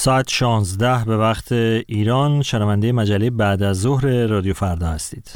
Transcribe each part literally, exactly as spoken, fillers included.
ساعت شانزده به وقت ایران، شنونده مجله بعد از ظهر رادیو فردا هستید.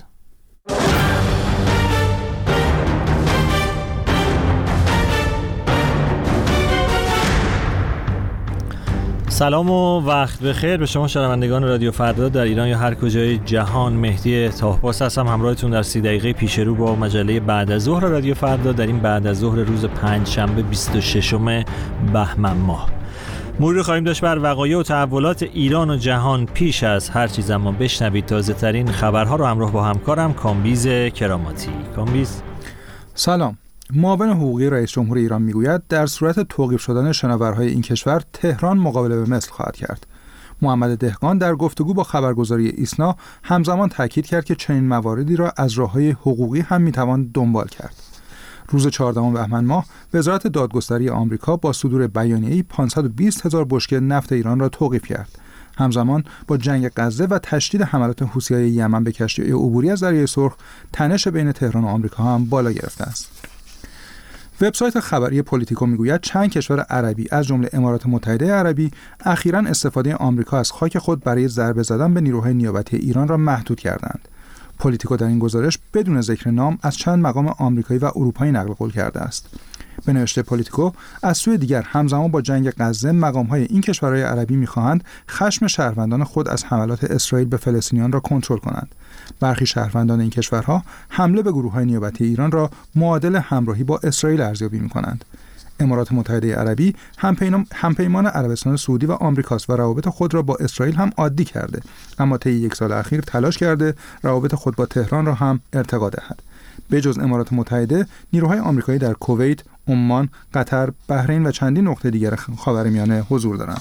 سلام و وقت بخیر به شما شنوندگان رادیو فردا در ایران یا هر کجای جهان. مهدی طاهرپاس هستم، همراهتون در سی دقیقه پیش رو با مجله بعد از ظهر رادیو فردا در این بعد از ظهر روز پنجشنبه بیست و ششم بهمن ماه. مروری خواهیم داشت بر وقایع و تحولات ایران و جهان پیش از هر چیز، اما بشنوید تازه ترین خبرها رو همراه با همکارم کامبیز کراماتی. کامبیز سلام. معاون حقوقی رئیس جمهور ایران میگوید در صورت توقیف شدن شناورهای این کشور، تهران مقابله به مثل خواهد کرد. محمد دهقان در گفتگو با خبرگزاری ایسنا همزمان تاکید کرد که چنین مواردی را از راه‌های حقوقی هم میتوان دنبال کرد. روز چهاردهم بهمن ماه وزارت دادگستری آمریکا با صدور بیانیه‌ای پانصد و بیست هزار بشکه نفت ایران را توقیف کرد. همزمان با جنگ غزه و تشدید حملات حوثی‌های یمن به کشتی عبوری از دریای سرخ، تنش بین تهران و آمریکا هم بالا گرفته است. وبسایت خبری پلیتیکو میگوید چند کشور عربی از جمله امارات متحده عربی اخیراً استفاده آمریکا از خاک خود برای ضربه زدن به نیروهای نیابتی ایران را محدود کردند. پلیتیکو در این گزارش بدون ذکر نام از چند مقام آمریکایی و اروپایی نقل قول کرده است. به نوشته پلیتیکو، از سوی دیگر همزمان با جنگ غزه مقام‌های این کشورهای عربی می‌خواهند خشم شهروندان خود از حملات اسرائیل به فلسطینیان را کنترل کنند. برخی شهروندان این کشورها حمله به گروه‌های نیابتی ایران را معادل همراهی با اسرائیل ارزیابی می‌کنند. امارات متحده عربی همپیمان عربستان سعودی و آمریکاست و روابط خود را با اسرائیل هم عادی کرده، اما طی یک سال اخیر تلاش کرده روابط خود با تهران را هم ارتقا دهد. به جز امارات متحده، نیروهای آمریکایی در کویت، عمان، قطر، بحرین و چندین نقطه دیگر خاورمیانه حضور دارند.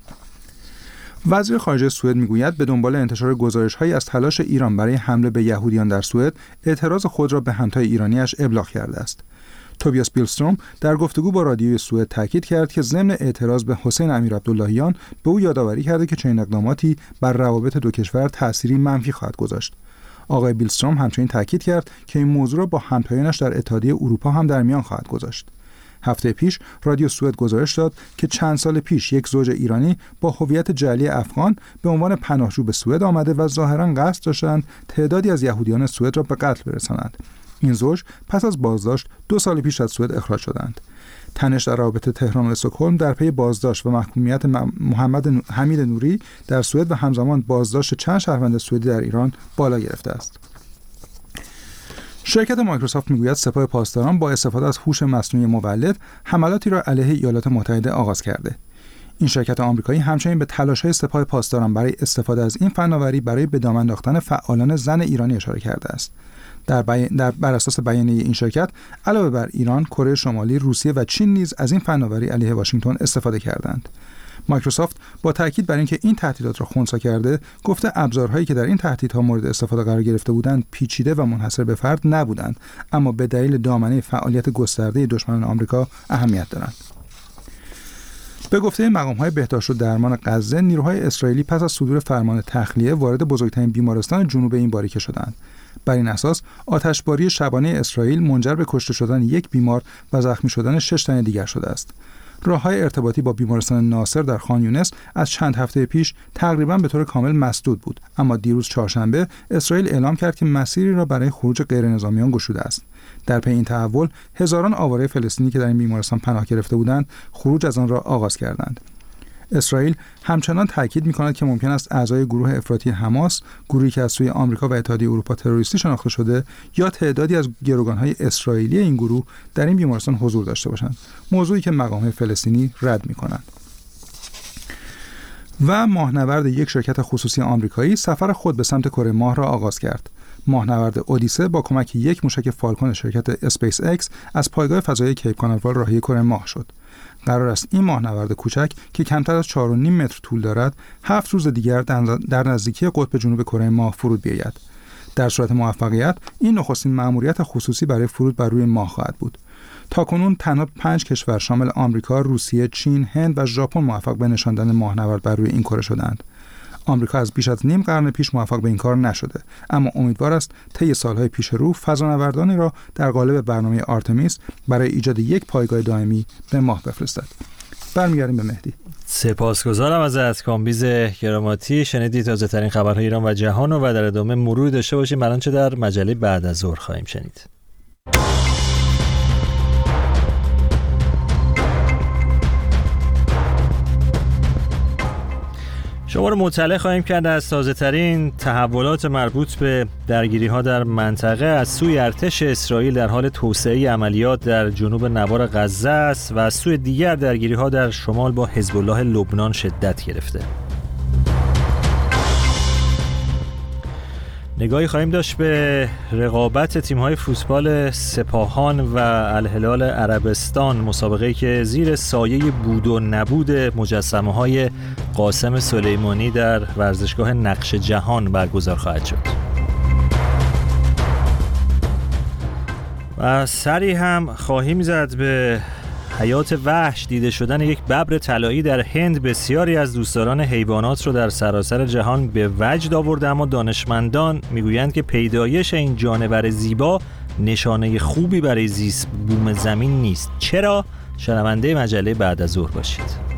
وزیر خارجه سوئد میگوید به دنبال انتشار گزارش‌هایی از تلاش ایران برای حمله به یهودیان در سوئد، اعتراض خود را به همتای ایرانی‌اش ابلاغ کرده است. توبیاس بیلستروم در گفتگو با رادیوی سوئد تاکید کرد که ضمن اعتراض به حسین امیرعبداللهیان به او یادآوری کرده که چنین اقداماتی بر روابط دو کشور تأثیری منفی خواهد گذاشت. آقای بیلستروم همچنین تاکید کرد که این موضوع را با همتایانش در اتحادیه اروپا هم در میان خواهد گذاشت. هفته پیش رادیو سوئد گزارش داد که چند سال پیش یک زوج ایرانی با هویت جعلی افغان به عنوان پناهجو به سوئد آمده و ظاهراً قصد داشتند تعدادی از یهودیان سوئد را به قتل برسانند. این زوج پس از بازداشت دو سال پیش از سوئد اخراج شدند. تنش در رابطه تهران و استکهلم در پی بازداشت و محکومیت محمد حمید نوری در سوئد و همزمان بازداشت چند شهروند سوئدی در ایران بالا گرفته است. شرکت مایکروسافت میگوید سپاه پاسداران با استفاده از هوش مصنوعی مولد حملاتی را علیه ایالات متحده آغاز کرده. این شرکت آمریکایی همچنین به تلاش‌های سپاه پاسداران برای استفاده از این فناوری برای به دام انداختن فعالان زن ایرانی اشاره کرده است. در, بی... در بر اساس بیانیه این شرکت، علاوه بر ایران، کره شمالی، روسیه و چین نیز از این فناوری علیه واشنگتن استفاده کردند. مایکروسافت با تاکید بر اینکه این تهدیدات را خنثی کرده، گفته ابزارهایی که در این تهدیدها مورد استفاده قرار گرفته بودند پیچیده و منحصر به فرد نبودند، اما به دلیل دامنه فعالیت گسترده دشمنان آمریکا اهمیت دارند. به گفته مقام‌های بهداشت و درمان غزه، نیروهای اسرائیلی پس از صدور فرمان تخلیه وارد بزرگترین بیمارستان جنوب این باریکه شدند. بر این اساس آتشباری شبانه اسرائیل منجر به کشته شدن یک بیمار و زخمی شدن شش تن دیگر شده است. راه‌های ارتباطی با بیمارستان ناصر در خان یونس از چند هفته پیش تقریباً به طور کامل مسدود بود، اما دیروز چهارشنبه اسرائیل اعلام کرد که مسیری را برای خروج غیرنظامیان گشوده است. در پی این تحول، هزاران آواره فلسطینی که در این بیمارستان پناه گرفته بودند، خروج از آن را آغاز کردند. اسرائیل همچنان تاکید می‌کند که ممکن است اعضای گروه افراطی حماس، گروهی که از سوی آمریکا و اتحادیه اروپا تروریستی شناخته شده، یا تعدادی از گروگان‌های اسرائیلی این گروه در این بیمارستان حضور داشته باشند، موضوعی که مقام‌های فلسطینی رد می‌کنند. و ماهنورد یک شرکت خصوصی آمریکایی سفر خود به سمت کره ماه را آغاز کرد. ماهنورد اودیسه با کمک یک موشک فالکون شرکت اسپیس ایکس از پایگاه فضایی کیپ کاناورال راهی کره ماه شد. قرار است این ماهنورد کوچک که کمتر از چهار و نیم متر طول دارد، هفت روز دیگر در نزدیکی قطب جنوب کره ماه فرود بیاید. در صورت موفقیت، این نخستین مأموریت خصوصی برای فرود بر روی ماه خواهد بود. تاکنون تنها پنج کشور شامل آمریکا، روسیه، چین، هند و ژاپن موفق به نشاندن ماهنورد بر روی این کره شدند. آمریکا از بیش از نیم قرن پیش موفق به این کار نشده، اما امیدوار است طی سالهای پیش رو فضانوردانی را در قالب برنامه آرتمیس برای ایجاد یک پایگاه دائمی به ماه بفرستد. برمیگردیم به مهدی. سپاسگزارم ازت کامبیز کراماتی. شنیدید تازه ترین خبرهای ایران و جهان و در ادامه مرور داشته باشیم بر آنچه در مجله بعد از ظهر خواهیم شنید. شما رو مطلع خواهیم کرد از تازه ترین تحولات مربوط به درگیری ها در منطقه. از سوی ارتش اسرائیل در حال توسعه عملیات در جنوب نوار غزه است و از سوی دیگر درگیری ها در شمال با حزب الله لبنان شدت گرفته. نگاهی خواهیم داشت به رقابت تیم‌های فوتبال سپاهان و الهلال عربستان، مسابقه‌ای که زیر سایه بود و نبود مجسمه‌های قاسم سلیمانی در ورزشگاه نقش جهان برگزار خواهد شد. و سری هم خواهیم زد به حیات وحش. دیده شدن یک ببر طلایی در هند بسیاری از دوستداران حیوانات رو در سراسر جهان به وجد آورده، اما دانشمندان میگویند که پیدایش این جانور زیبا نشانه خوبی برای زیست بوم زمین نیست. چرا؟ شنونده مجله بعد از ظهر باشید.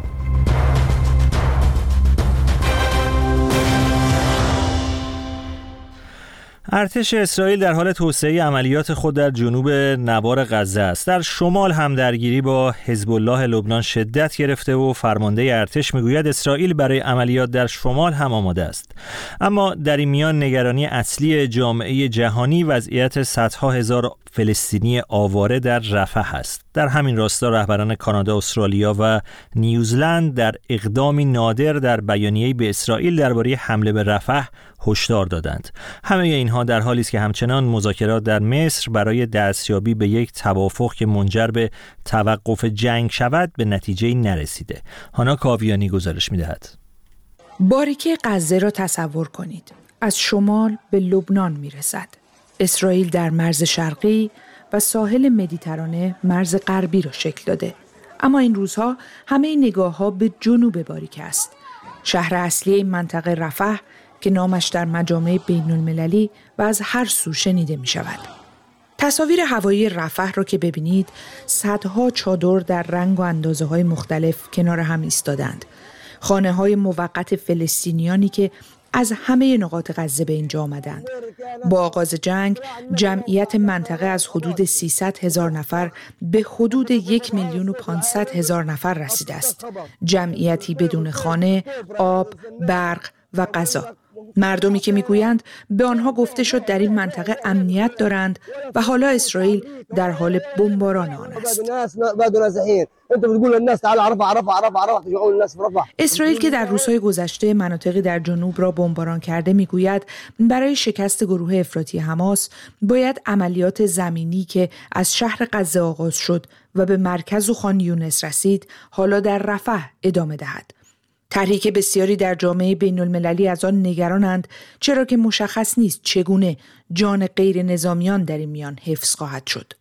ارتش اسرائیل در حال توسعه عملیات خود در جنوب نوار غزه است. در شمال هم درگیری با حزب الله لبنان شدت گرفته و فرمانده ارتش میگوید اسرائیل برای عملیات در شمال هم آماده است. اما در این میان نگرانی اصلی جامعه جهانی وضعیت صدها هزار فلسطینی آواره در رفح است. در همین راستا رهبران کانادا، استرالیا و نیوزلند در اقدامی نادر در بیانیه‌ای به اسرائیل درباره حمله به رفح هشدار دادند. همه اینها در حالی است که همچنان مذاکرات در مصر برای دستیابی به یک توافق که منجر به توقف جنگ شود به نتیجه‌ای نرسیده. هانا کاویانی گزارش می‌دهد. باریکه غزه را تصور کنید. از شمال به لبنان میرسد. اسرائیل در مرز شرقی و ساحل مدیترانه مرز غربی را شکل داده. اما این روزها همه نگاه‌ها به جنوب باریکه است. شهر اصلی این منطقه رفح که نامش در مجامع بین المللی و از هر سو شنیده می شود. تصاویر هوایی رفح را که ببینید، صدها چادر در رنگ و اندازه های مختلف کنار هم ایستادند. خانه های موقت فلسطینیانی که از همه نقاط غزه به اینجا آمدند. با آغاز جنگ جمعیت منطقه از حدود سیصد هزار نفر به حدود یک میلیون و پانصد هزار نفر رسیده است. جمعیتی بدون خانه، آب، برق و غذا. مردمی که میگویند به آنها گفته شد در این منطقه امنیت دارند و حالا اسرائیل در حال بمباران آن است. اسرائیل که در روزهای گذشته مناطقی در جنوب را بمباران کرده میگوید برای شکست گروه افراطی حماس باید عملیات زمینی که از شهر غزه آغاز شد و به مرکز و خان یونس رسید حالا در رفح ادامه دهد. طرحی که بسیاری در جامعه بین المللی از آن نگرانند، چرا که مشخص نیست چگونه جان غیر نظامیان در این میان حفظ خواهد شد.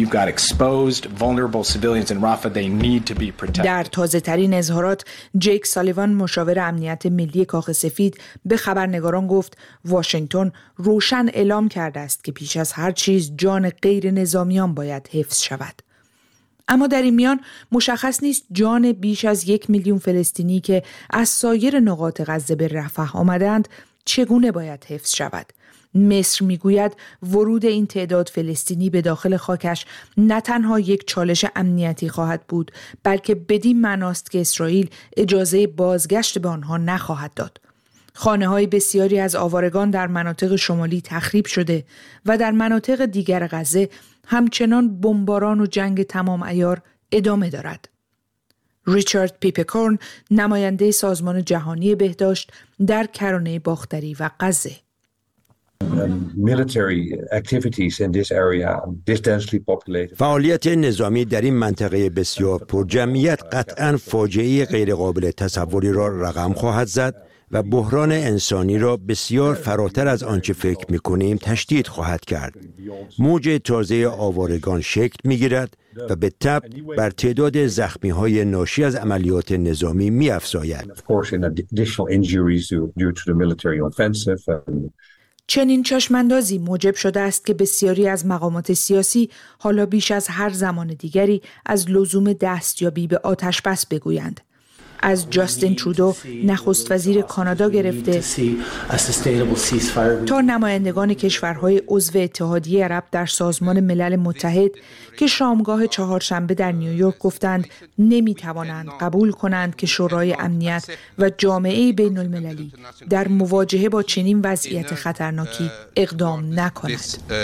در تازه ترین اظهارات جیک سالیوان مشاور امنیت ملی کاخ سفید به خبرنگاران گفت واشنگتن روشن اعلام کرده است که پیش از هر چیز جان غیر نظامیان باید حفظ شود. اما در این میان مشخص نیست جان بیش از یک میلیون فلسطینی که از سایر نقاط غزه به رفح آمدند چگونه باید حفظ شود. مصر میگوید ورود این تعداد فلسطینی به داخل خاکش نه تنها یک چالش امنیتی خواهد بود، بلکه بدین معناست که اسرائیل اجازه بازگشت به آنها نخواهد داد. خانه‌های بسیاری از آوارگان در مناطق شمالی تخریب شده و در مناطق دیگر غزه همچنان بمباران و جنگ تمام عیار ادامه دارد. ریچارد پیپکورن، نماینده سازمان جهانی بهداشت در کرانه باختری و غزه. فعالیت نظامی در این منطقه بسیار پرجمعیت قطعاً فاجعه غیرقابل تصوری را رقم خواهد زد و بحران انسانی را بسیار فراتر از آنچه فکر می‌کنیم تشدید خواهد کرد. موج تازه آوارگان شکل می‌گیرد و به تبع بر تعداد زخمی‌های ناشی از عملیات نظامی می‌افزاید. چنین چشماندازی موجب شده است که بسیاری از مقامات سیاسی حالا بیش از هر زمان دیگری از لزوم دستیابی به آتش بس بگویند. از جاستین ترودو نخست وزیر کانادا گرفته تا نمایندگان کشورهای عضو اتحادیه عرب در سازمان ملل متحد که شامگاه چهارشنبه در نیویورک گفتند نمیتوانند قبول کنند که شورای امنیت و جامعه بین المللی در مواجهه با چنین وضعیت خطرناکی اقدام نکنند.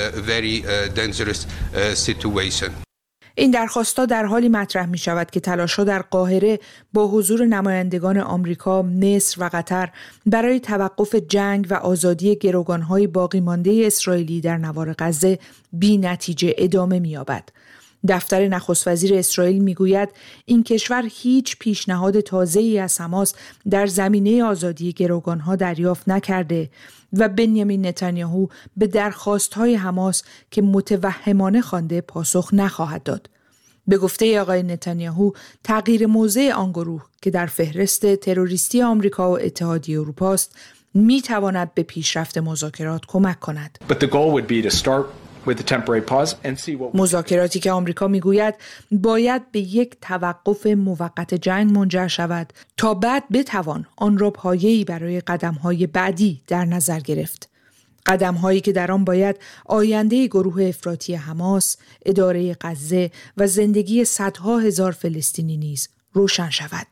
این درخواست‌ها در حالی مطرح می شود که تلاش‌ها در قاهره با حضور نمایندگان آمریکا، مصر و قطر برای توقف جنگ و آزادی گروگان‌های باقی مانده اسرائیلی در نوار غزه بی نتیجه ادامه می یابد. دفتر نخست وزیر اسرائیل میگوید این کشور هیچ پیشنهاد تازه‌ای از حماس در زمینه آزادی گروگان‌ها دریافت نکرده و بنیامین نتانیاهو به درخواست‌های حماس که متوهمانه خوانده پاسخ نخواهد داد. به گفته آقای نتانیاهو تغییر موضع آن گروه که در فهرست تروریستی آمریکا و اتحادیه اروپا است می‌تواند به پیشرفت مذاکرات کمک کند. مذاکراتی که آمریکا میگوید باید به یک توقف موقت جنگ منجر شود تا بعد بتوان آن را پایه‌ای برای قدم‌های بعدی در نظر گرفت. قدم‌هایی که در آن باید آینده گروه افراطی حماس، اداره غزه و زندگی صدها هزار فلسطینی نیز روشن شود.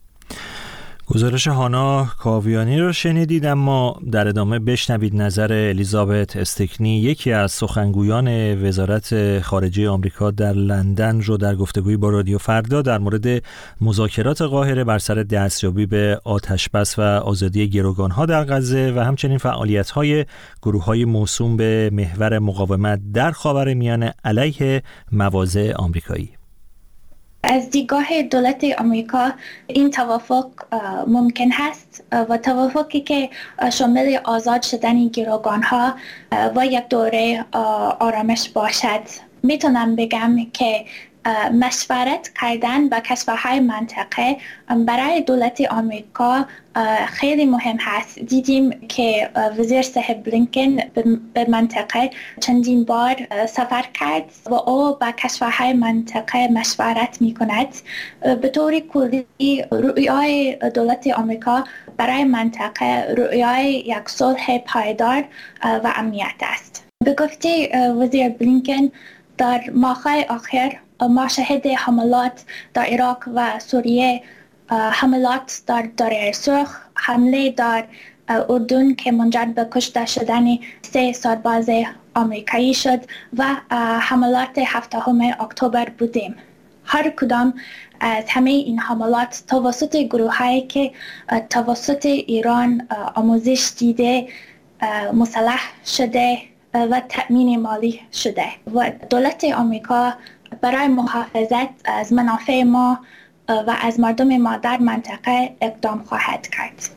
گزارش هانا کاویانی رو شنیدید، اما در ادامه بشنوید نظر الیزابت استکنی، یکی از سخنگویان وزارت خارجه آمریکا در لندن رو در گفتگویی با رادیو فردا در مورد مذاکرات قاهره بر سر دستیابی به آتشبس و آزادی گروگان‌ها در غزه و همچنین فعالیت‌های گروه‌های موسوم به محور مقاومت در خاورمیانه علیه مواضع آمریکایی. از دیدگاه دولت آمریکا این توافق ممکن هست و توافقی که شامل آزاد شدن گروگان‌ها و یک دوره آرامش باشد. میتونم بگم که مشورت کردن با کشورهای منطقه برای دولت آمریکا خیلی مهم هست. دیدیم که وزیر صاحب بلینکن به منطقه چندین بار سفر کرد و او با کشورهای منطقه مشورت می کند. به طور کلی رؤیای دولت آمریکا برای منطقه رؤیای یک صلح پایدار و امنیت است. به گفته وزیر بلینکن در ماه‌های آخر ما شاهد حملات در عراق و سوریه، حملات در دریای سرخ، حمله در اردن که منجر به کشته شدن سه سرباز آمریکایی شد و حملات هفتم اکتبر بودیم. هر کدام از همه این حملات توسط گروهایی که توسط ایران آموزش دیده، مسلح شده و تأمین مالی شده و دولت آمریکا برای محافظت از منافع ما و از مردم ما در منطقه اقدام خواهد کرد.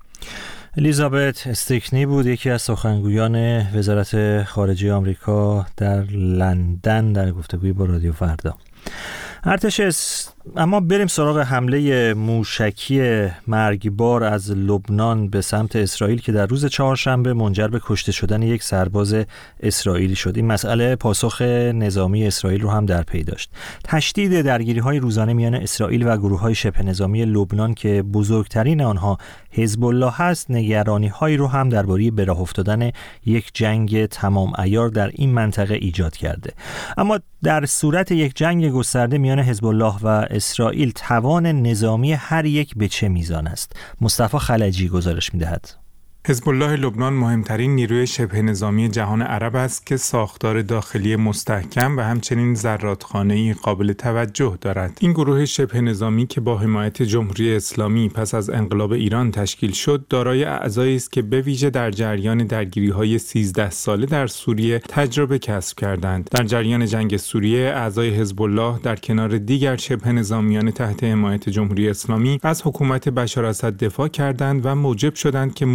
الیزابت استکنی بود، یکی از سخنگویان وزارت خارجه آمریکا در لندن در گفتگویی با رادیو فردا. ارتش اس... اما بریم سراغ حمله موشکی مرگبار از لبنان به سمت اسرائیل که در روز چهارشنبه منجر به کشته شدن یک سرباز اسرائیلی شد. این مسئله پاسخ نظامی اسرائیل رو هم در پی داشت. تشدید درگیری‌های روزانه میان اسرائیل و گروه‌های شبه نظامی لبنان که بزرگترین آنها حزب الله هست، نگرانی‌هایی رو هم درباره به راه افتادن یک جنگ تمام عیار در این منطقه ایجاد کرده. اما در صورت یک جنگ گسترده میان حزب الله و اسرائیل توان نظامی هر یک به چه میزان است؟ مصطفی خلجی گزارش می‌دهد. حزب الله لبنان مهمترین نیروی شبه نظامی جهان عرب است که ساختار داخلی مستحکم و همچنین زرادخانه‌ای قابل توجه دارد. این گروه شبه نظامی که با حمایت جمهوری اسلامی پس از انقلاب ایران تشکیل شد، دارای اعضایی است که به ویژه در جریان درگیری‌های سیزده ساله در سوریه تجربه کسب کردند. در جریان جنگ سوریه، اعضای حزب الله در کنار دیگر شبه نظامیان تحت حمایت جمهوری اسلامی از حکومت بشار اسد دفاع کردند و موجب شدند که موازنه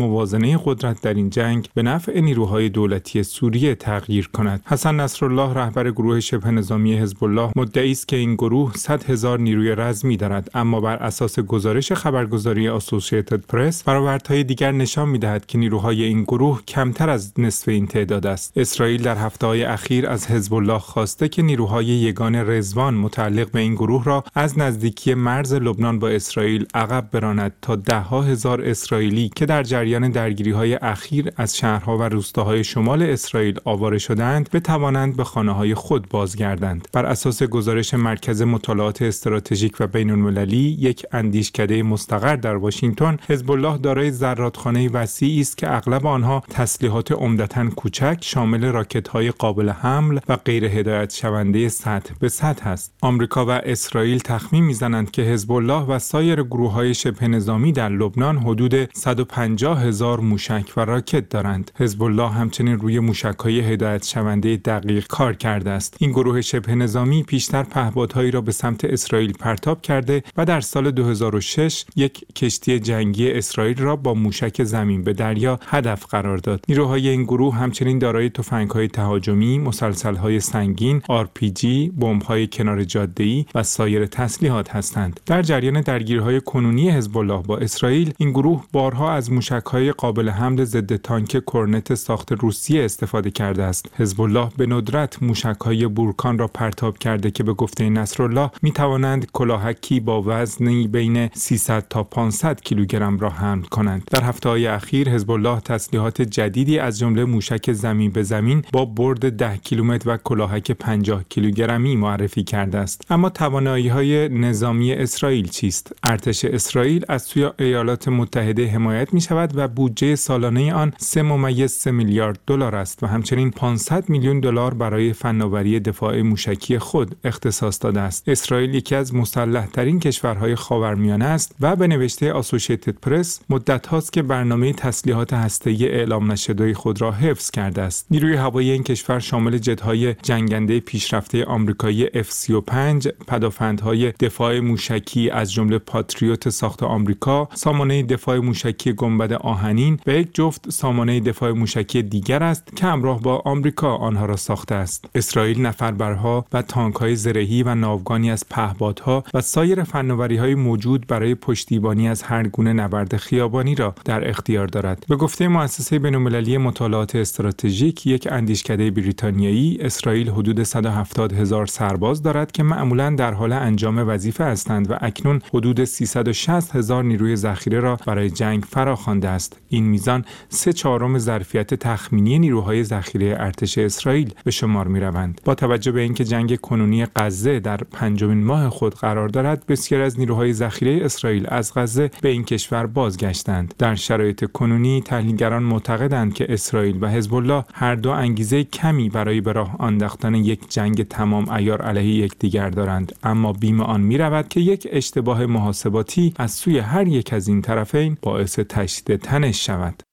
نشانه قدرت در این جنگ به نفع نیروهای دولتی سوریه تغییر کند. حسن نصرالله رهبر گروه شبه نظامی حزب الله مدعی است که این گروه صد هزار نیروی رزمی دارد، اما بر اساس گزارش خبرگزاری اسوسییتد پرس برآوردهای دیگر نشان می‌دهد که نیروهای این گروه کمتر از نصف این تعداد است. اسرائیل در هفته‌های اخیر از حزب الله خواسته که نیروهای یگان رضوان متعلق به این گروه را از نزدیکی مرز لبنان با اسرائیل عقب براند تا ده‌ها هزار اسرائیلی که در جریان درگیری‌های اخیر از شهرها و روستاهای شمال اسرائیل آواره شدند بتوانند به خانه‌های خود بازگردند. بر اساس گزارش مرکز مطالعات استراتژیک و بین‌المللی، یک اندیشکده مستقر در واشنگتن، حزب الله دارای زرادخانه وسیعی است که اغلب آنها تسلیحات عمدتاً کوچک شامل راکت‌های قابل حمل و غیر هدایت شونده سطح به سطح است. آمریکا و اسرائیل تخمین می‌زنند که حزب الله و سایر گروه‌های شبه نظامی در لبنان حدود صد و پنجاه هزار موشک و راکت دارند. حزب الله همچنین روی موشک‌های هدایت شونده دقیق کار کرده است. این گروه شبه نظامی پیشتر پهپادهایی را به سمت اسرائیل پرتاب کرده و در سال دو هزار و شش یک کشتی جنگی اسرائیل را با موشک زمین به دریا هدف قرار داد. نیروهای این گروه همچنین دارای تفنگ‌های تهاجمی، مسلسل‌های سنگین، آر پی جی، بمب‌های کنار جاده‌ای و سایر تسلیحات هستند. در جریان درگیری‌های کنونی حزب الله با اسرائیل، این گروه بارها از موشک‌های قابل حمل ضد تانک کورنت ساخت روسیه استفاده کرده است. حزب الله به ندرت موشک‌های بورکان را پرتاب کرده که به گفته نصرالله می‌توانند کلاهکی با وزنی بین سیصد تا پانصد کیلوگرم را حمل کنند. در هفته‌های اخیر حزب الله تسلیحات جدیدی از جمله موشک زمین به زمین با برد ده کیلومتر و کلاهک پنجاه کیلوگرمی معرفی کرده است. اما توانایی‌های نظامی اسرائیل چیست؟ ارتش اسرائیل از سوی ایالات متحده حمایت می‌شود و بودجه سالانه آن سه ممیز سه میلیارد دلار است و همچنین پانصد میلیون دلار برای فناوری دفاع موشکی خود اختصاص داده است. اسرائیل یکی از مسلح‌ترین کشورهای خاورمیانه است و به نوشته اسوسییتد پرس مدت هاست که برنامه تسلیحات هسته‌ای اعلام نشده خود را حفظ کرده است. نیروی هوایی این کشور شامل جت‌های جنگنده پیشرفته آمریکایی اف سی و پنج، پدافندهای دفاع موشکی از جمله پاتریوت ساخت آمریکا، سامانه دفاع موشکی گنبد آهنین و یک جفت سامانه دفاع موشکی دیگر است که همراه با آمریکا آنها را ساخته است. اسرائیل نفربرها و تانک‌های زرهی و ناوگانی از پهپادها و سایر فناوری‌های موجود برای پشتیبانی از هر گونه نبرد خیابانی را در اختیار دارد. به گفته مؤسسه بین‌المللی مطالعات استراتژیک، یک اندیشکده بریتانیایی، اسرائیل حدود صد و هفتاد هزار سرباز دارد که معمولاً در حال انجام وظیفه هستند و اکنون حدود سیصد و شصت هزار نیروی ذخیره را برای جنگ فراخوانده است. این میزان سه چهارم ظرفیت تخمینی نیروهای ذخیره ارتش اسرائیل به شمار می‌روند. با توجه به اینکه جنگ کنونی غزه در پنجمین ماه خود قرار دارد، بسیار از نیروهای ذخیره اسرائیل از غزه به این کشور بازگشتند. در شرایط کنونی تحلیلگران معتقدند که اسرائیل و حزب الله هر دو انگیزه کمی برای به راه انداختن یک جنگ تمام عیار علیه یکدیگر دارند، اما بیم آن می‌رود که یک اشتباه محاسباتی از سوی هر یک از این طرفین باعث تشدید تنش شود.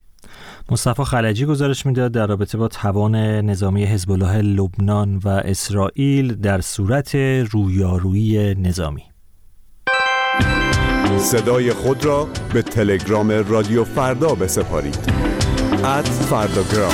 مصطفی خلجی گزارش میداد در رابطه با توان نظامی حزب الله لبنان و اسرائیل در صورت رویارویی نظامی. صدای خود را به تلگرام رادیو فردا بسپارید. ات فرداگرام.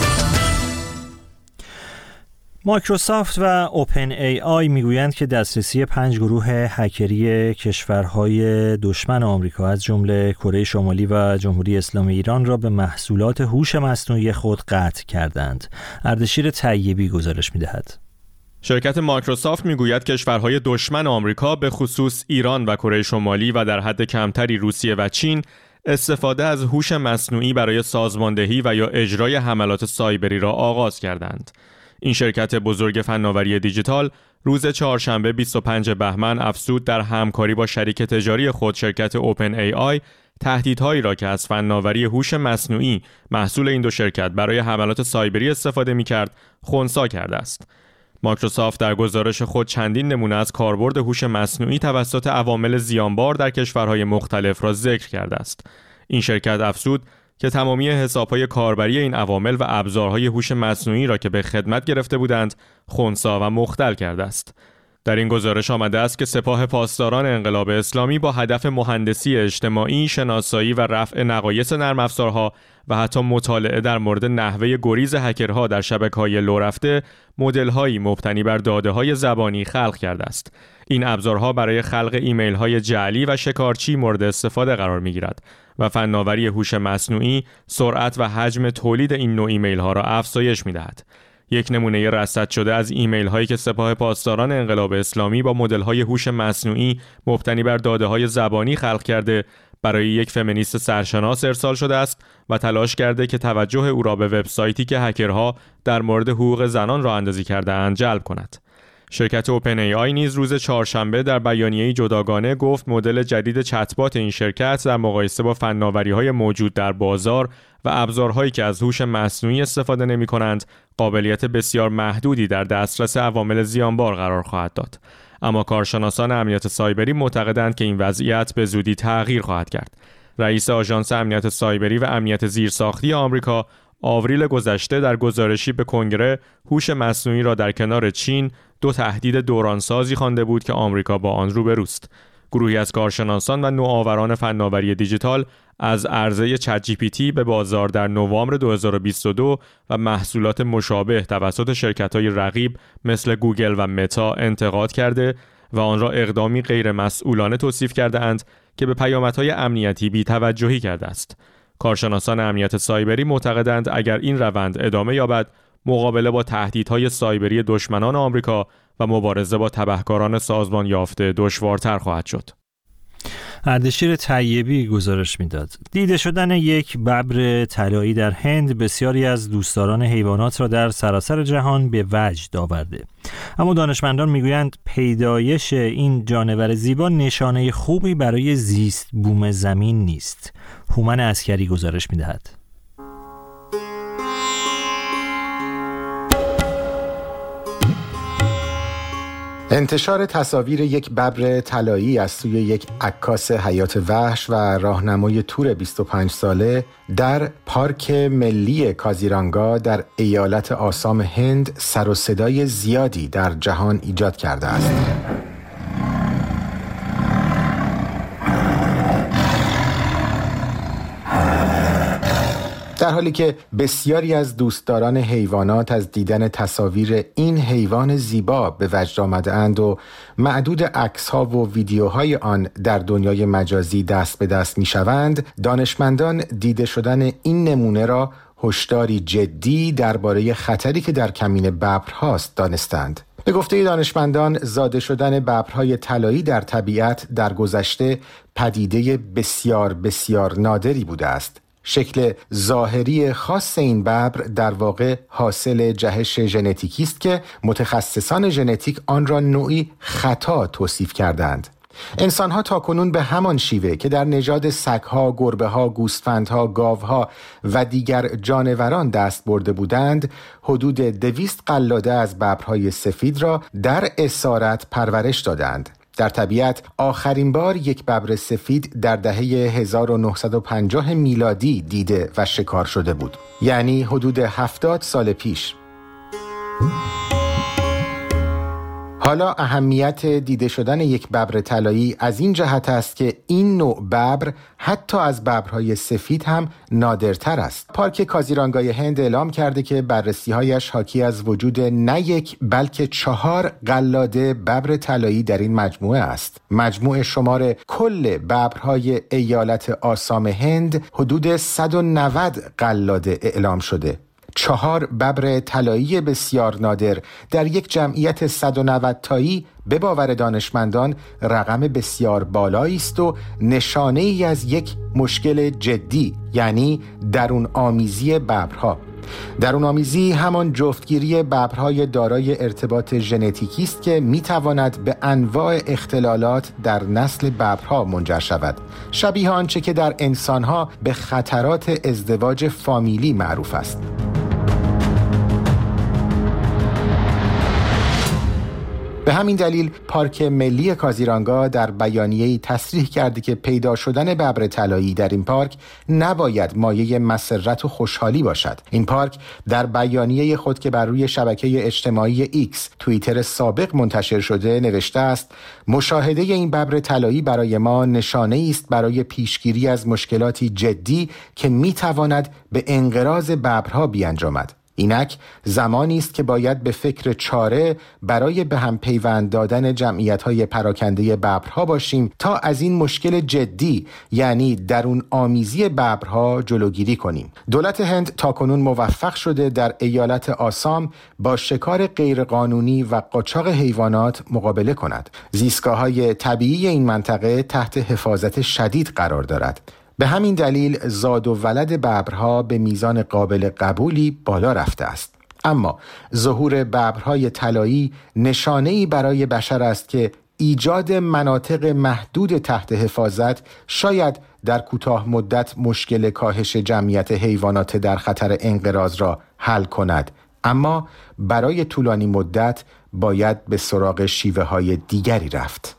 مایکروسافت و اوپن ای آی میگویند که دسترسی پنج گروه هکری کشورهای دشمن آمریکا از جمله کره شمالی و جمهوری اسلامی ایران را به محصولات هوش مصنوعی خود قطع کردند. اردشیر طیبی گزارش میدهد. شرکت مایکروسافت میگوید کشورهای دشمن آمریکا به خصوص ایران و کره شمالی و در حد کمتری روسیه و چین استفاده از هوش مصنوعی برای سازماندهی و یا اجرای حملات سایبری را آغاز کردند. این شرکت بزرگ فناوری دیجیتال روز چهارشنبه بیست و پنجم بهمن افزود در همکاری با شریک تجاری خود شرکت اوپن ای آی تهدیدهایی را که از فناوری هوش مصنوعی محصول این دو شرکت برای حملات سایبری استفاده می‌کرد خنثی کرده است. مایکروسافت در گزارش خود چندین نمونه از کاربرد هوش مصنوعی توسط عوامل زیانبار در کشورهای مختلف را ذکر کرده است. این شرکت افزود که تمامی حساب‌های کاربری این عوامل و ابزارهای هوش مصنوعی را که به خدمت گرفته بودند خنثی و مختل کرده است. در این گزارش آمده است که سپاه پاسداران انقلاب اسلامی با هدف مهندسی اجتماعی، شناسایی و رفع نقایص نرم افزارها و حتی مطالعه در مورد نحوه گریز هکرها در شبکه‌های لورفته، مدل‌هایی مبتنی بر داده‌های زبانی خلق کرده است. این ابزارها برای خلق ایمیل‌های جعلی و شکارچی مورد استفاده قرار می‌گیرد و فناوری هوش مصنوعی سرعت و حجم تولید این نوع ایمیل‌ها را افزایش می‌دهد. یک نمونه رصد شده از ایمیل هایی که سپاه پاسداران انقلاب اسلامی با مدل های هوش مصنوعی مبتنی بر داده های زبانی خلق کرده برای یک فمینیست سرشناس ارسال شده است و تلاش کرده که توجه او را به وبسایتی که هکرها در مورد حقوق زنان را اندازی کرده‌اند جلب کند. شرکت اوپن ای آی نیز روز چهارشنبه در بیانیه‌ای جداگانه گفت مدل جدید چتبات این شرکت در مقایسه با فناوری‌های موجود در بازار و ابزارهایی که از هوش مصنوعی استفاده نمی‌کنند، قابلیت بسیار محدودی در دسترس عوامل زیانبار قرار خواهد داد. اما کارشناسان امنیت سایبری معتقدند که این وضعیت به زودی تغییر خواهد کرد. رئیس آژانس امنیت سایبری و امنیت زیرساختی آمریکا آوریل گذشته در گزارشی به کنگره هوش مصنوعی را در کنار چین دو تهدید دورانسازی خوانده بود که آمریکا با آن روبروست. گروهی از کارشناسان و نوآوران فناوری دیجیتال از عرضه چت جی پی تی به بازار در نوامبر دو هزار و بیست و دو و محصولات مشابه توسط شرکت‌های رقیب مثل گوگل و متا انتقاد کرده و آن را اقدامی غیر مسئولانه توصیف کرده اند که به پیامدهای امنیتی بی‌توجهی کرده است. کارشناسان امنیت سایبری معتقدند اگر این روند ادامه یابد، مقابله با تهدیدهای سایبری دشمنان آمریکا و مبارزه با تبهکاران سازمان یافته دشوارتر خواهد شد. اردشیر طیبی گزارش میداد دیده شدن یک ببر طلایی در هند بسیاری از دوستداران حیوانات را در سراسر جهان به وجد آورده. اما دانشمندان میگویند پیدایش این جانور زیبا نشانه خوبی برای زیست بوم زمین نیست. هومن عسکری گزارش میدهد. انتشار تصاویر یک ببر طلایی از سوی یک عکاس حیات وحش و راهنمای تور بیست و پنج ساله در پارک ملی کازیرانگا در ایالت آسام هند سر و صدای زیادی در جهان ایجاد کرده است. در حالی که بسیاری از دوستداران حیوانات از دیدن تصاویر این حیوان زیبا به وجد آمده‌اند و معدود عکس‌ها و ویدیوهای آن در دنیای مجازی دست به دست می‌شوند، دانشمندان دیده شدن این نمونه را هشداری جدی درباره خطری که در کمین ببرهاست دانستند. به گفته دانشمندان، زاده شدن ببرهای طلایی در طبیعت در گذشته پدیده بسیار بسیار نادری بوده است. شکل ظاهری خاص این ببر در واقع حاصل جهش ژنتیکی است که متخصصان ژنتیک آن را نوعی خطا توصیف کردند. انسان‌ها تاکنون به همان شیوه که در نژاد سگ‌ها، گربه‌ها، گوسفندها، گاوها و دیگر جانوران دست برده بودند، حدود دویست قلاده از ببرهای سفید را در اسارت پرورش دادند. در طبیعت آخرین بار یک ببر سفید در دهه هزار و نهصد و پنجاه میلادی دیده و شکار شده بود، یعنی حدود هفتاد سال پیش. حالا اهمیت دیده شدن یک ببر طلایی از این جهت است که این نوع ببر حتی از ببرهای سفید هم نادرتر است. پارک کازیرانگای هند اعلام کرده که بررسی‌هایش حاکی از وجود نه یک بلکه چهار قلاده ببر طلایی در این مجموعه است. مجموع شمار کل ببرهای ایالت آسام هند حدود صد و نود قلاده اعلام شده. چهار ببر طلایی بسیار نادر در یک جمعیت صد و نود تایی به باور دانشمندان رقم بسیار بالایی است و نشانه ای از یک مشکل جدی، یعنی درون آمیزی ببرها. درون آمیزی همان جفتگیری ببرهای دارای ارتباط ژنتیکی است که میتواند به انواع اختلالات در نسل ببرها منجر شود، شبیه آنچه که در انسانها به خطرات ازدواج فامیلی معروف است. به همین دلیل پارک ملی کازیرانگا در بیانیه‌ای تصریح کرده که پیدا شدن ببر طلایی در این پارک نباید مایه مسرت و خوشحالی باشد. این پارک در بیانیه خود که بر روی شبکه اجتماعی ایکس توییتر سابق منتشر شده نوشته است: مشاهده این ببر طلایی برای ما نشانه است برای پیشگیری از مشکلاتی جدی که میتواند به انقراض ببرها بیانجامد. اینک زمانی است که باید به فکر چاره برای به هم پیوند دادن جمعیت‌های پراکنده ببرها باشیم تا از این مشکل جدی یعنی درون آمیزی ببرها جلوگیری کنیم. دولت هند تاکنون موفق شده در ایالت آسام با شکار غیرقانونی و قاچاق حیوانات مقابله کند. زیستگاه‌های طبیعی این منطقه تحت حفاظت شدید قرار دارد. به همین دلیل زاد و ولد ببرها به میزان قابل قبولی بالا رفته است. اما ظهور ببرهای طلایی نشانه‌ای برای بشر است که ایجاد مناطق محدود تحت حفاظت شاید در کوتاه مدت مشکل کاهش جمعیت حیوانات در خطر انقراض را حل کند، اما برای طولانی مدت باید به سراغ شیوه‌های دیگری رفت.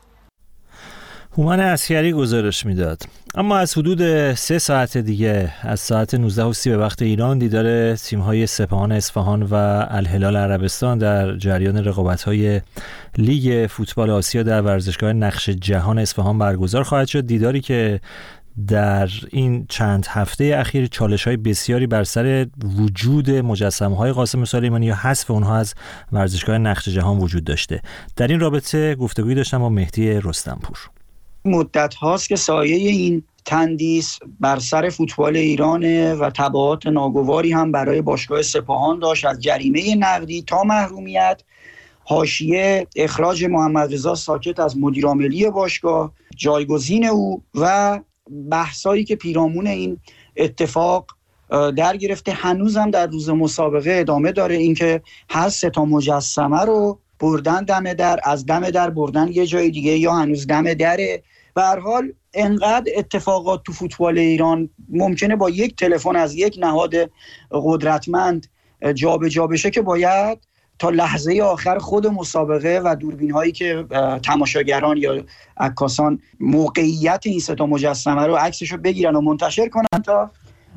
هومن عسکری گزارش میداد. اما از حدود سه ساعت دیگه از ساعت نوزده و سی به وقت ایران دیدار تیم‌های سپاهان اصفهان و الهلال عربستان در جریان رقابت‌های لیگ فوتبال آسیا در ورزشگاه نقش جهان اصفهان برگزار خواهد شد. دیداری که در این چند هفته اخیر چالش‌های بسیاری بر سر وجود مجسمه‌های قاسم سلیمانی یا حذف اونها از ورزشگاه نقش جهان وجود داشته. در این رابطه گفتگویی داشتم با مهدی رستمپور. مدت هاست که سایه این تندیس بر سر فوتبال ایرانه و تبعات ناگواری هم برای باشگاه سپاهان داشت، از جریمه نقدی تا محرومیت، حاشیه اخراج محمد رضا ساکت از مدیر عاملی باشگاه، جایگزین او و بحثایی که پیرامون این اتفاق در گرفته. هنوز هم در روز مسابقه ادامه داره، اینکه هر سه تا مجسمه رو بردن دم در، از دم در بردن یه جای دیگه یا هنوز دم دره. به هر حال انقدر اتفاقات تو فوتبال ایران ممکنه با یک تلفن از یک نهاد قدرتمند جابجا بشه که باید تا لحظه آخر خود مسابقه و دوربین هایی که تماشاگران یا عکاسان موقعیت این سه تا مجسمه رو عکسشو بگیرن و منتشر کنن تا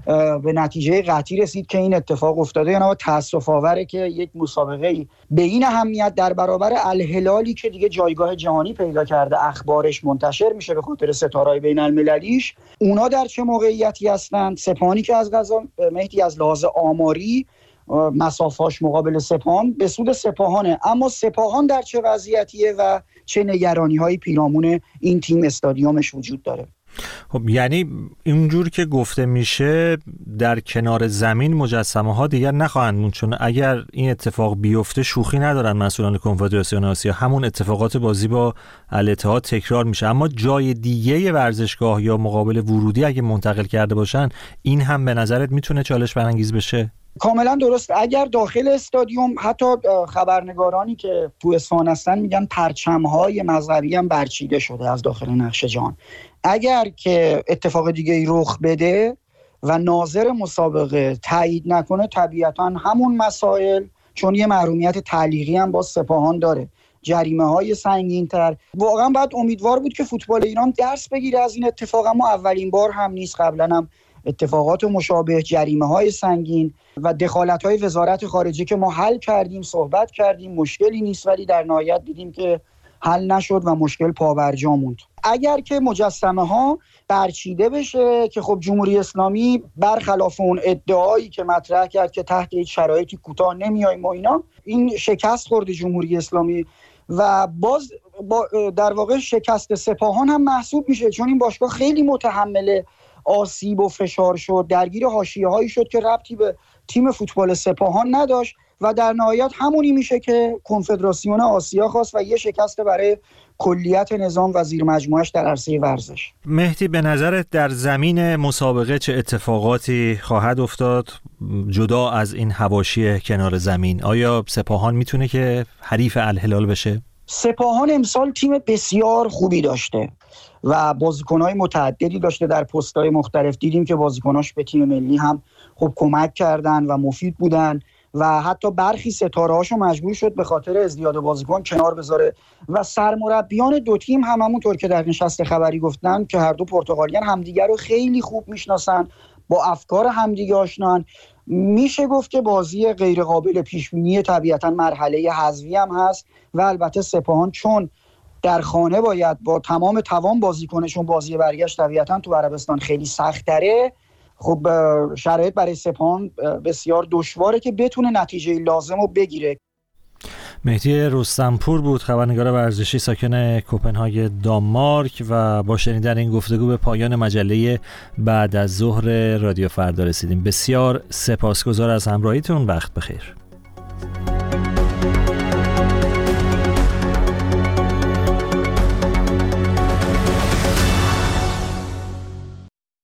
به نتیجه قطعی رسید که این اتفاق افتاده. یعنی تأسف آوره که یک مسابقه به این اهمیت در برابر الهلالی که دیگه جایگاه جهانی پیدا کرده اخبارش منتشر میشه به خاطر ستارهای بین المللیش، اونا در چه موقعیتی هستند؟ سپاهانی که از قضا مهدی از لحاظ آماری مسافاش مقابل سپاهان به سود سپاهانه، اما سپاهان در چه وضعیتیه و چه نگرانی‌هایی پیرامون این تیم استادیومش وجود داره؟ خب یعنی اینجور که گفته میشه در کنار زمین مجسمه ها دیگر نخواهند موند، چون اگر این اتفاق بیفته شوخی ندارن مسئولان کنفدراسیون آسیا، همون اتفاقات بازی با الاتحاد تکرار میشه. اما جای دیگه ورزشگاه یا مقابل ورودی اگه منتقل کرده باشن، این هم به نظرت میتونه چالش برانگیز بشه؟ کاملا درست. اگر داخل استادیوم حتی خبرنگارانی که تو اصفهان هستن میگن پرچم‌های مذهبی هم برچیده شده از داخل نقش جهان. اگر که اتفاق دیگه ای رخ بده و ناظر مسابقه تایید نکنه، طبیعتا همون مسائل، چون یه محرومیت تعلیقی هم با سپاهان داره، جریمه های سنگین تر، واقعا باید امیدوار بود که فوتبال ایران درس بگیره از این اتفاق. اما اولین بار هم نیست، قبلا هم اتفاقات مشابه، جریمه های سنگین و دخالت های وزارت خارجه که ما حل کردیم، صحبت کردیم، مشکلی نیست، ولی در نهایت دیدیم که حل نشد و مشکل پابرجا موند. اگر که مجسمه ها برچیده بشه که خب جمهوری اسلامی برخلاف اون ادعایی که مطرح کرد که تحت هیچ شرایطی کوتاه نمیایم و اینا، این شکست خورده جمهوری اسلامی و باز با در واقع شکست سپاهان هم محسوب میشه، چون این باشگاه خیلی متحمل آسیب و فشار شد، درگیر حاشیه‌هایی شد که ربطی به تیم فوتبال سپاهان نداشت و در نهایت همونی میشه که کنفدراسیون آسیا خواست و یه شکست برای کلیت نظام و زیر مجموعش در عرصه ورزش. مهدی، به نظرت در زمین مسابقه چه اتفاقاتی خواهد افتاد جدا از این حواشی کنار زمین؟ آیا سپاهان میتونه که حریف الهلال بشه؟ سپاهان امسال تیم بسیار خوبی داشته و بازیکن‌های متعددی داشته در پست‌های مختلف. دیدیم که بازیکناش به تیم ملی هم خوب کمک کردن و مفید بودن و حتی برخی ستاره‌هاشو مجبور شد به خاطر ازدیاد بازیکن کنار بذاره و سرمربیان دو تیم هم همونطور که در نشست خبری گفتن که هر دو پرتغالیان همدیگر رو خیلی خوب میشناسن، با افکار همدیگه آشنان. میشه گفت که بازی غیر قابل پیش بینی، طبیعتاً مرحله حذفی هم هست و البته سپاهان چون در خانه باید با تمام توان بازی کنه، چون بازی برگشت طبیعتاً تو عربستان خیلی سخت تره. خب شرایط برای سپاهان بسیار دشواره که بتونه نتیجه لازم رو بگیره. مهدی رستمپور بود، خبرنگار ورزشی ساکن کوپنهاگ دانمارک و با شنیدن این گفتگو به پایان مجله بعد از ظهر رادیو فردا رسیدیم. بسیار سپاسگزار از همراهیتون. وقت بخیر.